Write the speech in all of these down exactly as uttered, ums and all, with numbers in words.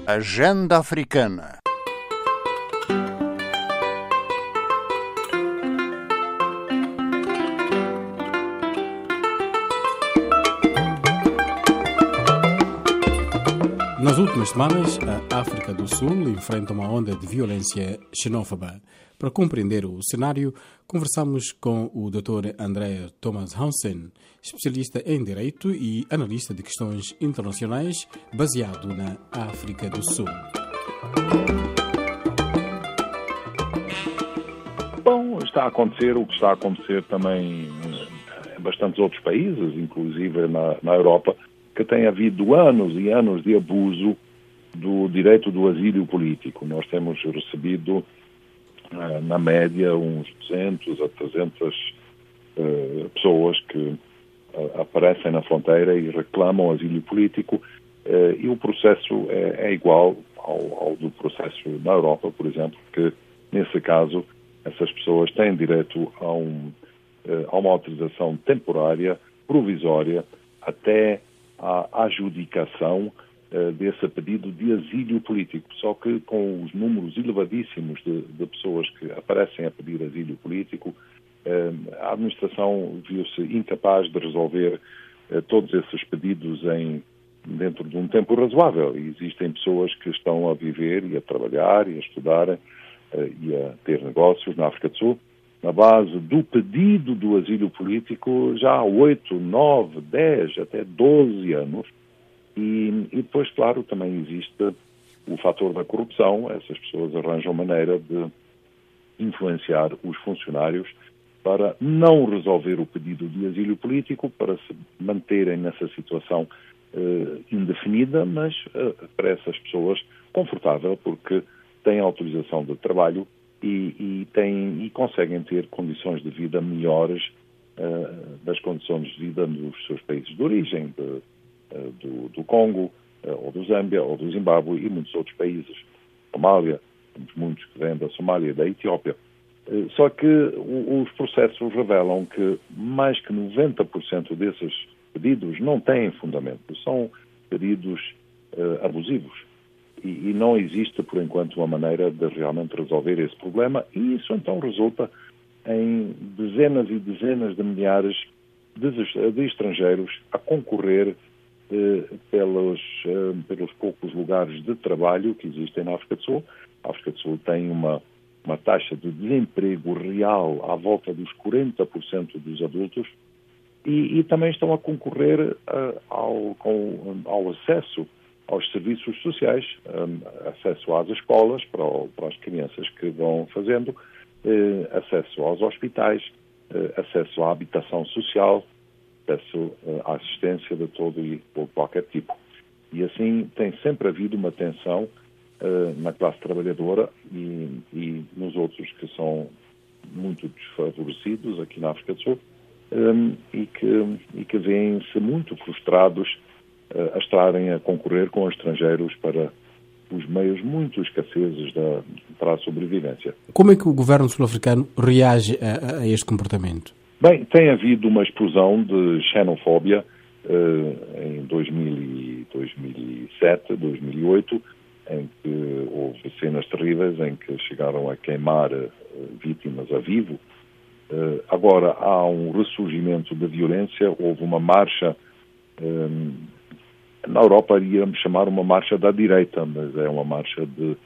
Agenda Africana. Nas últimas semanas, a África do Sul enfrenta uma onda de violência xenófoba. Para compreender o cenário, conversamos com o doutor André Thomas Hansen, especialista em Direito e analista de questões internacionais, baseado na África do Sul. Bom, está a acontecer o que está a acontecer também em bastantes outros países, inclusive na, na Europa, que tem havido anos e anos de abuso do direito do asilo político. Nós temos recebido, na média, uns duzentos a trezentas uh, pessoas que uh, aparecem na fronteira e reclamam asilo político, uh, e o processo é, é igual ao, ao do processo na Europa, por exemplo, que, nesse caso, essas pessoas têm direito a, um, uh, a uma autorização temporária, provisória, até a adjudicação uh, desse pedido de asilo político. Só que com os números elevadíssimos de, de pessoas que aparecem a pedir asilo político, uh, a administração viu-se incapaz de resolver uh, todos esses pedidos em, dentro de um tempo razoável. E existem pessoas que estão a viver e a trabalhar e a estudar uh, e a ter negócios na África do Sul na base do pedido do asilo político já há oito, nove, dez, até doze anos. E, e depois, claro, também existe o fator da corrupção. Essas pessoas arranjam maneira de influenciar os funcionários para não resolver o pedido de asilo político, para se manterem nessa situação uh, indefinida, mas uh, para essas pessoas confortável, porque têm autorização de trabalho E, e, têm, e conseguem ter condições de vida melhores uh, das condições de vida nos seus países de origem, de, uh, do, do Congo, uh, ou do Zâmbia, ou do Zimbábue e muitos outros países. Somália, temos muitos que vêm da Somália e da Etiópia. Uh, só que o, os processos revelam que mais que noventa por cento desses pedidos não têm fundamento, são pedidos uh, abusivos. E não existe, por enquanto, uma maneira de realmente resolver esse problema, e isso então resulta em dezenas e dezenas de milhares de, de estrangeiros a concorrer eh, pelos, eh, pelos poucos lugares de trabalho que existem na África do Sul. A África do Sul tem uma, uma taxa de desemprego real à volta dos quarenta por cento dos adultos, e, e também estão a concorrer uh, ao, com, ao acesso aos serviços sociais, um, acesso às escolas para, o, para as crianças que vão fazendo, eh, acesso aos hospitais, eh, acesso à habitação social, acesso eh, à assistência de todo e de qualquer tipo. E assim tem sempre havido uma tensão eh, na classe trabalhadora e, e nos outros que são muito desfavorecidos aqui na África do Sul, um, e que, e que vêem-se muito frustrados a estarem a concorrer com estrangeiros para os meios muito escassos da, para a sobrevivência. Como é que o governo sul-africano reage a, a este comportamento? Bem, tem havido uma explosão de xenofóbia uh, em dois mil e sete, dois mil e oito, em que houve cenas terríveis em que chegaram a queimar uh, vítimas a vivo. Uh, agora há um ressurgimento da violência, houve uma marcha. Um, Na Europa iríamos chamar uma marcha da direita, mas é uma marcha de,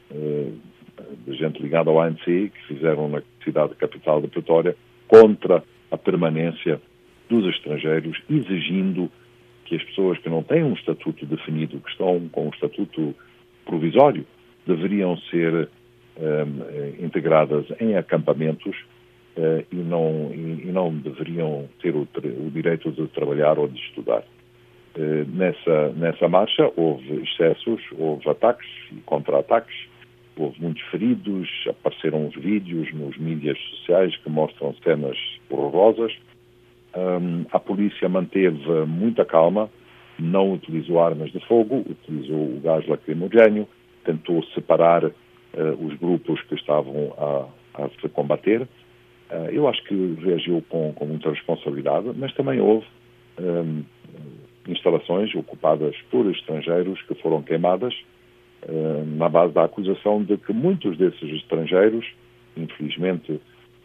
de gente ligada ao A N C, que fizeram na cidade capital de Pretória, contra a permanência dos estrangeiros, exigindo que as pessoas que não têm um estatuto definido, que estão com um estatuto provisório, deveriam ser um, integradas em acampamentos uh, e, não, e, e não deveriam ter o, o direito de trabalhar ou de estudar. Uh, nessa, nessa marcha houve excessos, houve ataques e contra-ataques, houve muitos feridos, apareceram uns vídeos nos mídias sociais que mostram cenas horrorosas. Um, a polícia manteve muita calma, não utilizou armas de fogo, utilizou o gás lacrimogéneo, tentou separar uh, os grupos que estavam a, a se combater. Uh, eu acho que reagiu com, com muita responsabilidade, mas também houve um, instalações ocupadas por estrangeiros que foram queimadas na base da acusação de que muitos desses estrangeiros, infelizmente,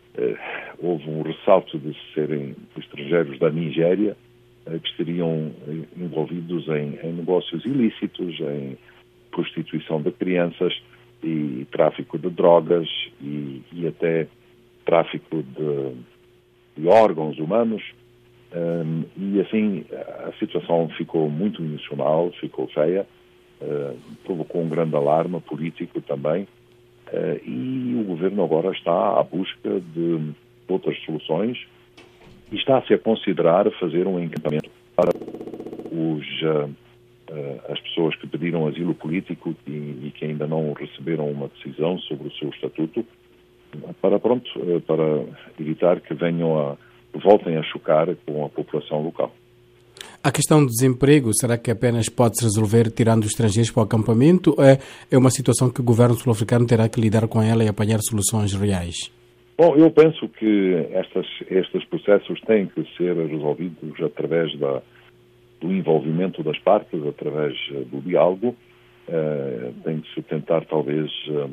houve um ressalto de serem estrangeiros da Nigéria, que estariam envolvidos em, em negócios ilícitos, em prostituição de crianças e tráfico de drogas e, e até tráfico de, de órgãos humanos. Um, e assim a situação ficou muito emocional, ficou feia, uh, provocou um grande alarme político também, uh, e o governo agora está à busca de outras soluções e está-se a considerar fazer um encampamento para os, uh, uh, as pessoas que pediram asilo político e, e que ainda não receberam uma decisão sobre o seu estatuto, para, pronto, uh, para evitar que venham a voltem a chocar com a população local. A questão do desemprego, será que apenas pode-se resolver tirando os estrangeiros para o acampamento? Ou é, é uma situação que o governo sul-africano terá que lidar com ela e apanhar soluções reais? Bom, eu penso que estas, estes processos têm que ser resolvidos através da, do envolvimento das partes, através do diálogo. Uh, tem que se tentar, talvez, uh,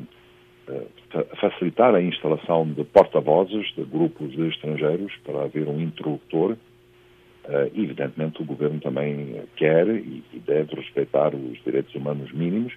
facilitar a instalação de porta-vozes de grupos de estrangeiros para haver um interlocutor. Uh, evidentemente, o governo também quer e, e deve respeitar os direitos humanos mínimos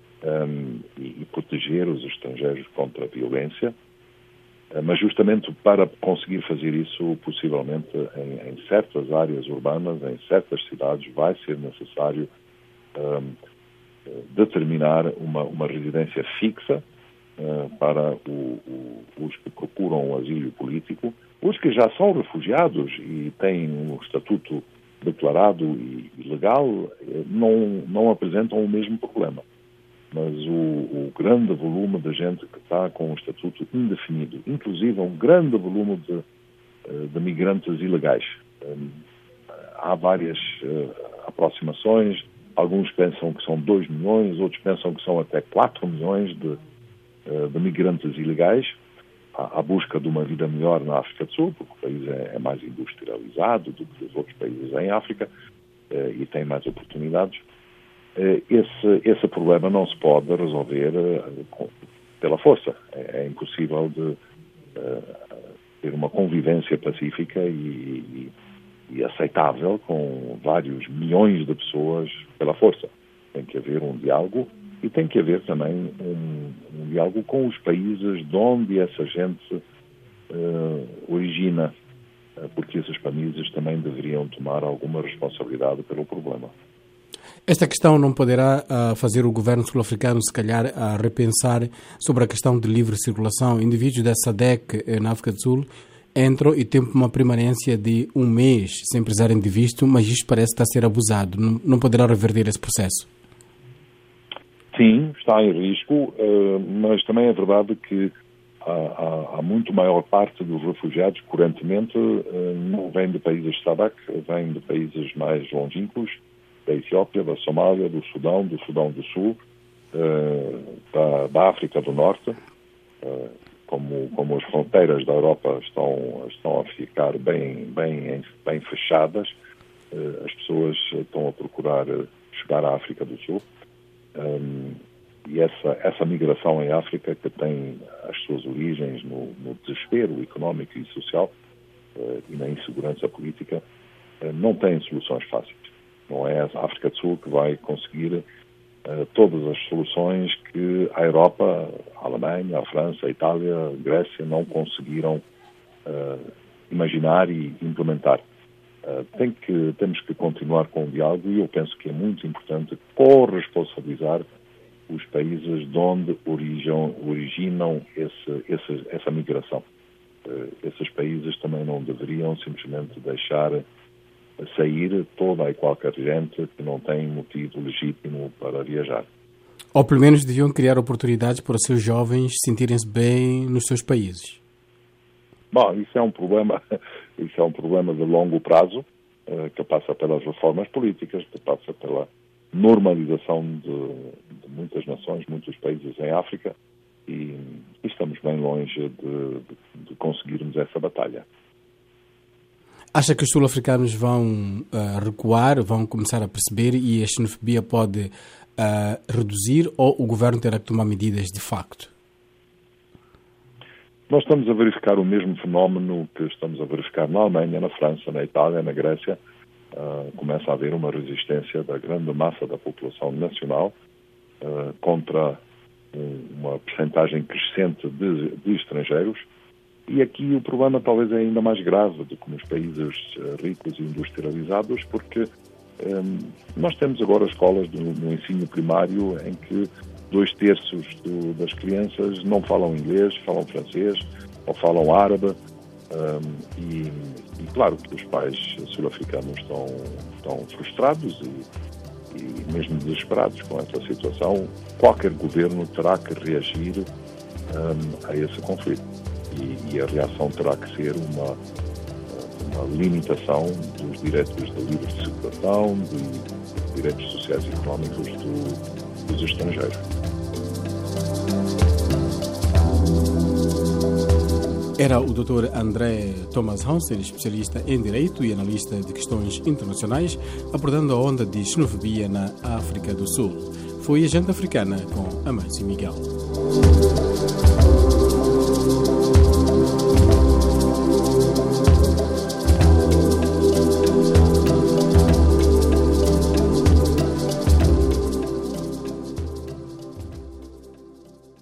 um, e, e proteger os estrangeiros contra a violência. Uh, mas justamente para conseguir fazer isso, possivelmente em, em certas áreas urbanas, em certas cidades, vai ser necessário um, determinar uma, uma residência fixa Uh, para o, o, os que procuram o asilo político. Os que já são refugiados e têm um estatuto declarado e, e legal não, não apresentam o mesmo problema. Mas o, o grande volume de gente que está com um estatuto indefinido, inclusive um grande volume de, de migrantes ilegais. Um, há várias uh, aproximações, alguns pensam que são dois milhões, outros pensam que são até quatro milhões de de migrantes ilegais, à, à busca de uma vida melhor na África do Sul, porque o país é, é mais industrializado do que os outros países em África eh, e tem mais oportunidades. Eh, esse, esse problema não se pode resolver eh, com, pela força. É, é impossível de eh, ter uma convivência pacífica e, e, e aceitável com vários milhões de pessoas pela força. Tem que haver um diálogo. E tem que haver também um, um diálogo com os países de onde essa gente uh, origina, uh, porque esses países também deveriam tomar alguma responsabilidade pelo problema. Esta questão não poderá uh, fazer o governo sul-africano, se calhar, a uh, repensar sobre a questão de livre circulação. Indivíduos da S A D C eh, na África do Sul entram e têm uma permanência de um mês sem precisarem de visto, mas isto parece estar a ser abusado. Não, não poderá reverter esse processo? Sim, está em risco, mas também é verdade que há, há, há muito maior parte dos refugiados, correntemente, não vem de países S A D C, vem de países mais longínquos, da Etiópia, da Somália, do Sudão, do Sudão do Sul, da, da África do Norte. Como, como as fronteiras da Europa estão, estão a ficar bem, bem, bem fechadas, as pessoas estão a procurar chegar à África do Sul. Um, e essa, essa migração em África, que tem as suas origens no, no desespero económico e social uh, e na insegurança política, uh, não tem soluções fáceis. Não é a África do Sul que vai conseguir uh, todas as soluções que a Europa, a Alemanha, a França, a Itália, a Grécia não conseguiram uh, imaginar e implementar. Uh, tem que, temos que continuar com o diálogo e eu penso que é muito importante corresponsabilizar os países de onde originam, originam esse, esse, essa migração. Uh, esses países também não deveriam simplesmente deixar sair toda e qualquer gente que não tem motivo legítimo para viajar. Ou pelo menos deviam criar oportunidades para os seus jovens sentirem-se bem nos seus países. Bom, isso é um problema, isso é um problema de longo prazo, uh, que passa pelas reformas políticas, que passa pela normalização de, de muitas nações, muitos países em África, e, e estamos bem longe de, de, de conseguirmos essa batalha. Acha que os sul-africanos vão uh, recuar, vão começar a perceber e a xenofobia pode uh, reduzir ou o governo terá que tomar medidas de facto? Nós estamos a verificar o mesmo fenómeno que estamos a verificar na Alemanha, na França, na Itália, na Grécia. Uh, começa a haver uma resistência da grande massa da população nacional uh, contra um, uma percentagem crescente de, de estrangeiros. E aqui o problema talvez é ainda mais grave do que nos países uh, ricos e industrializados, porque um, nós temos agora escolas do, no ensino primário em que dois terços do, das crianças não falam inglês, falam francês ou falam árabe. Um, e, e claro que os pais sul-africanos estão, estão frustrados e, e mesmo desesperados com essa situação. Qualquer governo terá que reagir um, a esse conflito e, e a reação terá que ser uma, uma limitação dos direitos de livre circulação, dos direitos sociais e económicos do, dos estrangeiros. Era o doutor André Thomas Hansen, especialista em Direito e analista de questões internacionais, abordando a onda de xenofobia na África do Sul. Foi a Agenda Africana com Amâncio Miguel.